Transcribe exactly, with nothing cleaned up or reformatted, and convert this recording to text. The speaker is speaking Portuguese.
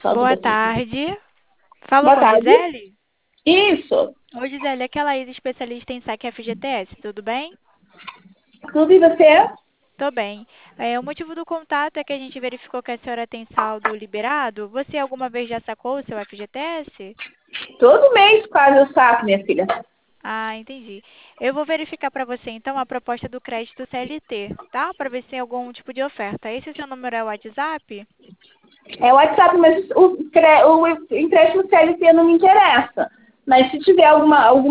Só do Boa Brasil. tarde. Falo Boa com tarde. Gisele? Isso. Oi, Gisele, aquela ex-especialista em saque F G T S, tudo bem? Tudo e você? Tô bem. É, o motivo do contato é que a gente verificou que a senhora tem saldo liberado. Você alguma vez já sacou o seu F G T S? Todo mês quase eu saco, minha filha. Ah, entendi. Eu vou verificar para você então a proposta do crédito C L T, tá? Para ver se tem algum tipo de oferta. Esse seu número é o WhatsApp? É o WhatsApp, mas o, cre- o empréstimo C L T não me interessa. Mas se tiver alguma, alguma